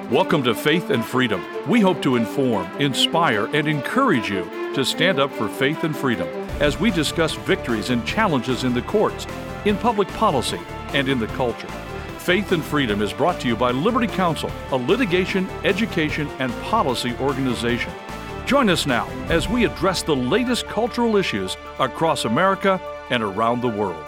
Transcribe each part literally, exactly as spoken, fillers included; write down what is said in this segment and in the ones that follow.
Welcome to Faith and Freedom. We hope to inform, inspire, and encourage you to stand up for faith and freedom as we discuss victories and challenges in the courts, in public policy, and in the culture. Faith and Freedom is brought to you by Liberty Counsel, a litigation, education, and policy organization. Join us now as we address the latest cultural issues across America and around the world.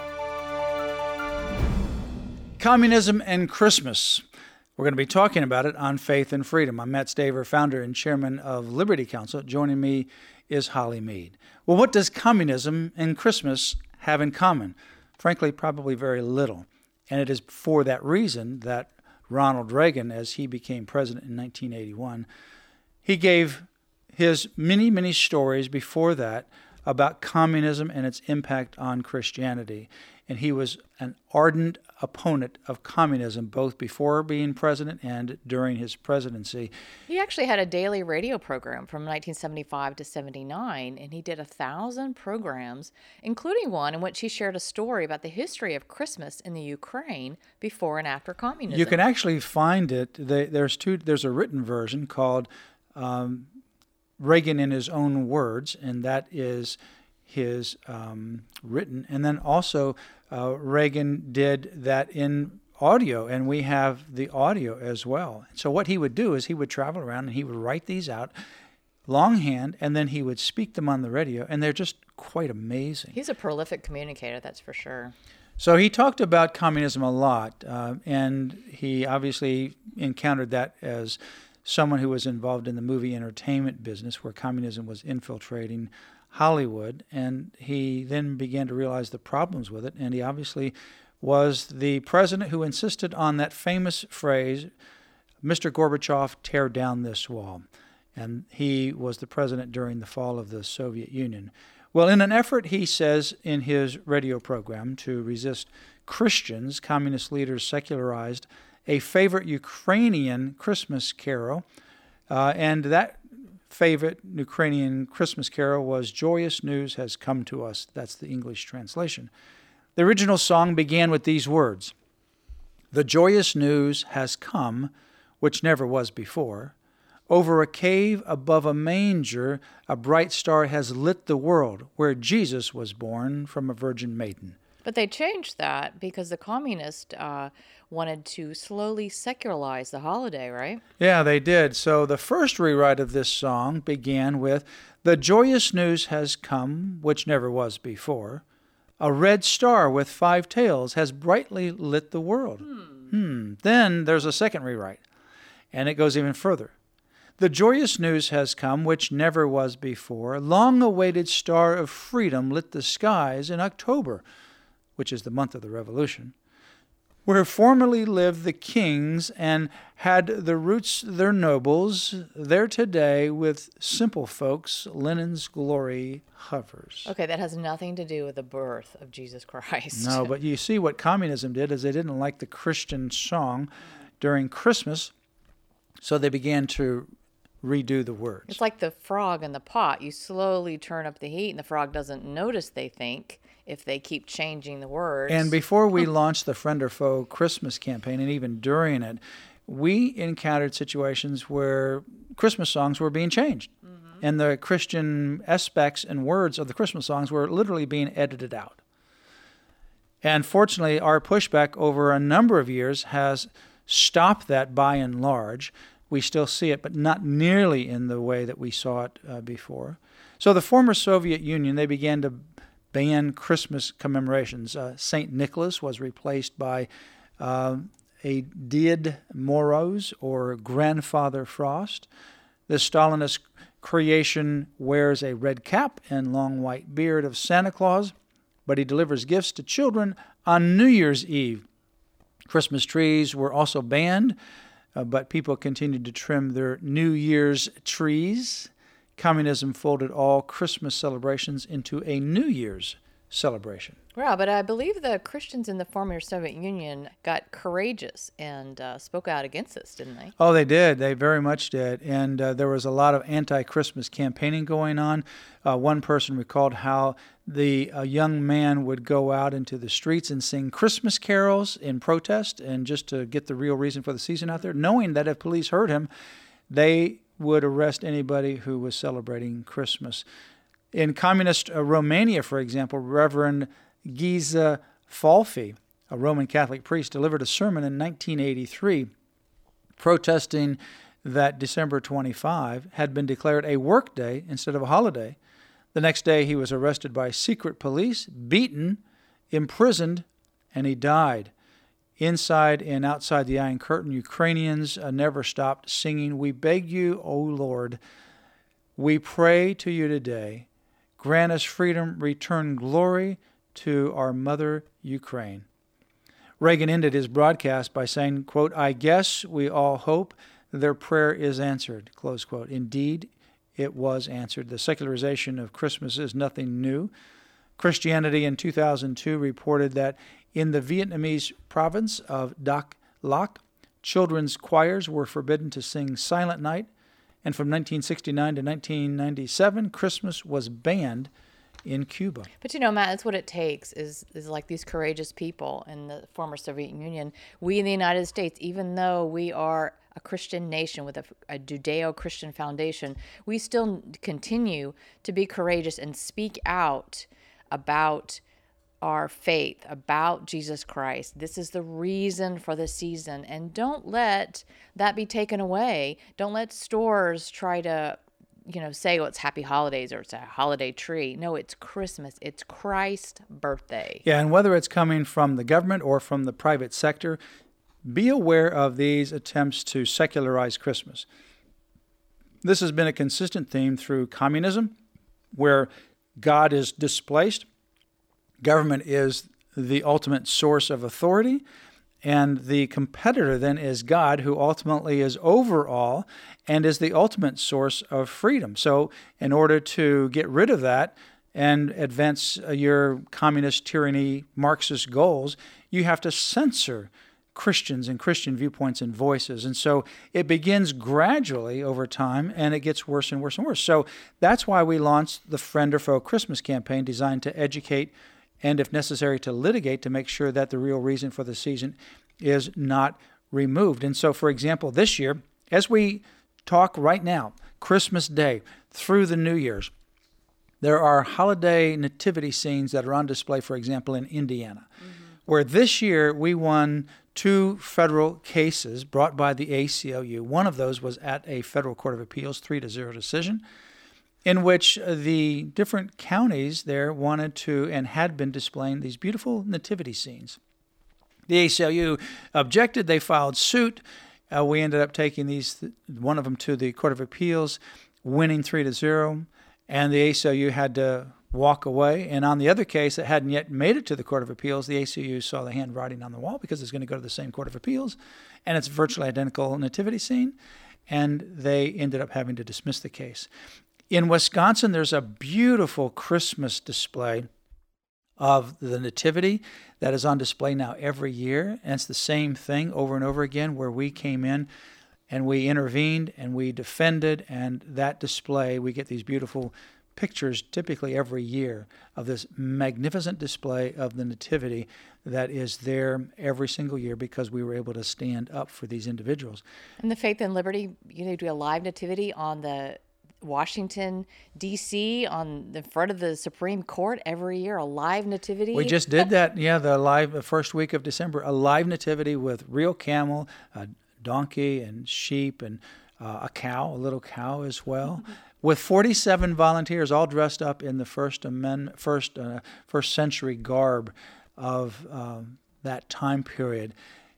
Communism and Christmas. We're going to be talking about it on Faith and Freedom. I'm Matt Staver, founder and chairman of Liberty Counsel. Joining me is Holly Mead. Well, what does communism and Christmas have in common? Frankly, probably very little. And it is for that reason that Ronald Reagan, as he became president in nineteen eighty-one, he gave his many, many stories before that about communism and its impact on Christianity. And he was an ardent opponent of communism, both before being president and during his presidency. He actually had a daily radio program from nineteen seventy-five to seventy-nine, and he did a thousand programs, including one in which he shared a story about the history of Christmas in the Ukraine before and after communism. You can actually find it. There's two. There's a written version called um, Reagan in His Own Words, and that is his um, written. And then also uh, Reagan did that in audio, and we have the audio as well. So what he would do is he would travel around and he would write these out longhand, and then he would speak them on the radio, and they're just quite amazing. He's a prolific communicator, that's for sure. So he talked about communism a lot, uh, and he obviously encountered that as someone who was involved in the movie entertainment business where communism was infiltrating Hollywood, and he then began to realize the problems with it, and he obviously was the president who insisted on that famous phrase, Mister Gorbachev, tear down this wall. And he was the president during the fall of the Soviet Union. Well, in an effort, he says, in his radio program to resist Christians, communist leaders secularized a favorite Ukrainian Christmas carol, uh, and that favorite Ukrainian Christmas carol was Joyous News Has Come to Us. That's the English translation. The original song began with these words: "The joyous news has come, which never was before. Over a cave above a manger, a bright star has lit the world, where Jesus was born from a virgin maiden." But they changed that because the communists uh, wanted to slowly secularize the holiday, right? Yeah, they did. So the first rewrite of this song began with, "The joyous news has come, which never was before. A red star with five tails has brightly lit the world." Hmm. hmm. Then there's a second rewrite, and it goes even further. "The joyous news has come, which never was before. Long-awaited star of freedom lit the skies in October," which is the month of the Revolution, "where formerly lived the kings and had the roots their nobles. There today with simple folks linen's glory hovers." Okay, that has nothing to do with the birth of Jesus Christ. No, but you see what communism did is they didn't like the Christian song during Christmas, so they began to redo the words. It's like the frog in the pot. You slowly turn up the heat, and the frog doesn't notice, they think, if they keep changing the words. And before we launched the Friend or Foe Christmas campaign, and even during it, we encountered situations where Christmas songs were being changed. Mm-hmm. And the Christian aspects and words of the Christmas songs were literally being edited out. And fortunately, our pushback over a number of years has stopped that by and large. We still see it, but not nearly in the way that we saw it uh, before. So the former Soviet Union, they began to ban Christmas commemorations. Uh, Saint Nicholas was replaced by uh, a Ded Moroz, or Grandfather Frost. The Stalinist creation wears a red cap and long white beard of Santa Claus, but he delivers gifts to children on New Year's Eve. Christmas trees were also banned, uh, but people continued to trim their New Year's trees. Communism folded all Christmas celebrations into a New Year's celebration. Well, but I believe the Christians in the former Soviet Union got courageous and uh, spoke out against this, didn't they? Oh, they did. They very much did. And uh, there was a lot of anti-Christmas campaigning going on. Uh, one person recalled how the uh, young man would go out into the streets and sing Christmas carols in protest and just to get the real reason for the season out there, knowing that if police heard him, they would arrest anybody who was celebrating Christmas. In communist uh, Romania, for example, Reverend Geza Falfi, a Roman Catholic priest, delivered a sermon in nineteen eighty-three protesting that December twenty-fifth had been declared a work day instead of a holiday. The next day he was arrested by secret police, beaten, imprisoned, and he died. Inside and outside the Iron Curtain, Ukrainians uh, never stopped singing, "We beg you, O Lord, we pray to you today. Grant us freedom, return glory to our mother, Ukraine." Reagan ended his broadcast by saying, quote, "I guess we all hope their prayer is answered," close quote. Indeed, it was answered. The secularization of Christmas is nothing new. Christianity in two thousand two reported that in the Vietnamese province of Dak Lak, children's choirs were forbidden to sing Silent Night, and from nineteen sixty-nine to nineteen ninety-seven, Christmas was banned in Cuba. But you know, Matt, that's what it takes is is like these courageous people in the former Soviet Union. We in the United States, even though we are a Christian nation with a, a Judeo-Christian foundation, we still continue to be courageous and speak out about our faith, about Jesus Christ. This is the reason for the season. And don't let that be taken away. Don't let stores try to, you know, say, oh, it's happy holidays or it's a holiday tree. No, it's Christmas. It's Christ's birthday. Yeah, and whether it's coming from the government or from the private sector, be aware of these attempts to secularize Christmas. This has been a consistent theme through communism, where God is displaced. Government is the ultimate source of authority, and the competitor then is God, who ultimately is over all and is the ultimate source of freedom. So in order to get rid of that and advance your communist tyranny, Marxist goals, you have to censor Christians and Christian viewpoints and voices. And so it begins gradually over time, and it gets worse and worse and worse. So that's why we launched the Friend or Foe Christmas campaign, designed to educate and, if necessary, to litigate to make sure that the real reason for the season is not removed. And so, for example, this year, as we talk right now, Christmas Day through the New Year's, there are holiday nativity scenes that are on display, for example, in Indiana, mm-hmm. where this year we won two federal cases brought by the A C L U. One of those was at a federal court of appeals, three to zero decision, in which the different counties there wanted to and had been displaying these beautiful nativity scenes. The A C L U objected. They filed suit. Uh, we ended up taking these, one of them to the Court of Appeals, winning three to zero, and the A C L U had to walk away. And on the other case that hadn't yet made it to the Court of Appeals, the A C L U saw the handwriting on the wall because it's going to go to the same Court of Appeals, and it's a virtually identical nativity scene, and they ended up having to dismiss the case. In Wisconsin, there's a beautiful Christmas display of the Nativity that is on display now every year. And it's the same thing over and over again, where we came in and we intervened and we defended, and that display, we get these beautiful pictures typically every year of this magnificent display of the Nativity that is there every single year because we were able to stand up for these individuals. And the Faith and Liberty, you know, do a live nativity on the Washington, D C, on the front of the Supreme Court every year, a live nativity. We just did that, yeah, the live the first week of December, a live nativity with real camel, a donkey and sheep, and uh, a cow, a little cow as well, mm-hmm. with forty-seven volunteers all dressed up in the First Amendment, first uh, first century garb of um, that time period,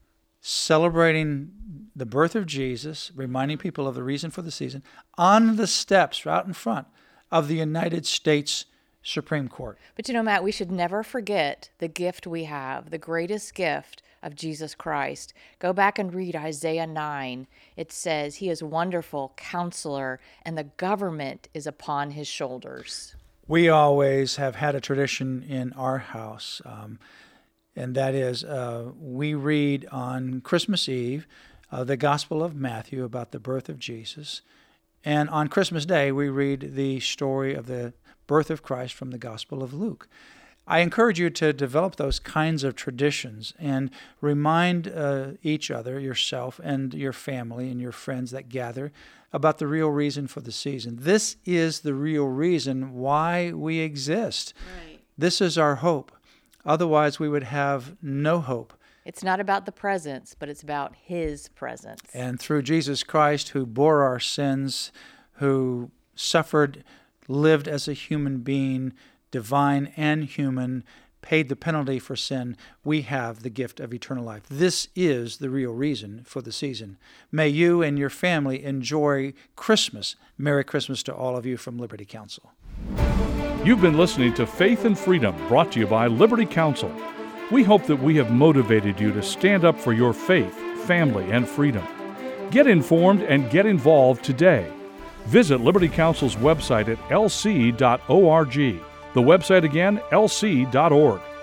celebrating the birth of Jesus, reminding people of the reason for the season, on the steps right in front of the United States Supreme Court. But you know, Matt, we should never forget the gift we have, the greatest gift of Jesus Christ. Go back and read Isaiah nine. It says, He is wonderful, Counselor, and the government is upon His shoulders. We always have had a tradition in our house, um, and that is uh, we read on Christmas Eve uh, the Gospel of Matthew about the birth of Jesus, and on Christmas Day we read the story of the birth of Christ from the Gospel of Luke. I encourage you to develop those kinds of traditions and remind uh, each other, yourself and your family and your friends that gather, about the real reason for the season. This is the real reason why we exist. Right. This is our hope. Otherwise, we would have no hope. It's not about the presents, but it's about His presence. And through Jesus Christ, who bore our sins, who suffered, lived as a human being, divine and human, paid the penalty for sin, we have the gift of eternal life. This is the real reason for the season. May you and your family enjoy Christmas. Merry Christmas to all of you from Liberty Counsel. You've been listening to Faith and Freedom, brought to you by Liberty Counsel. We hope that we have motivated you to stand up for your faith, family, and freedom. Get informed and get involved today. Visit Liberty Counsel's website at l c dot org. The website again, l c dot org.